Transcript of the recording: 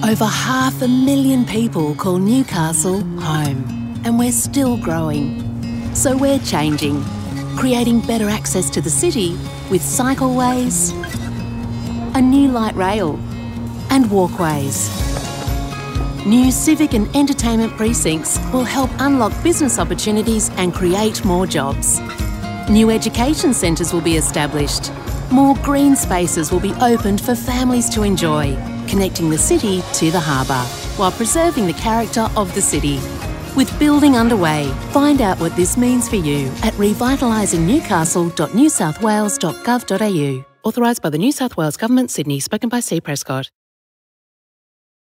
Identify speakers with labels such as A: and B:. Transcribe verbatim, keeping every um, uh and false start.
A: Over half a million people call Newcastle home, and we're still growing. So we're changing, creating better access to the city with cycleways, a new light rail, and walkways. New civic and entertainment precincts will help unlock business opportunities and create more jobs. New education centres will be established. More green spaces will be opened for families to enjoy, connecting the city to the harbour, while preserving the character of the city. With building underway, find out what this means for you at revitalising newcastle dot new south wales dot gov dot a u. Authorised by the New South Wales Government, Sydney. Spoken by C. Prescott.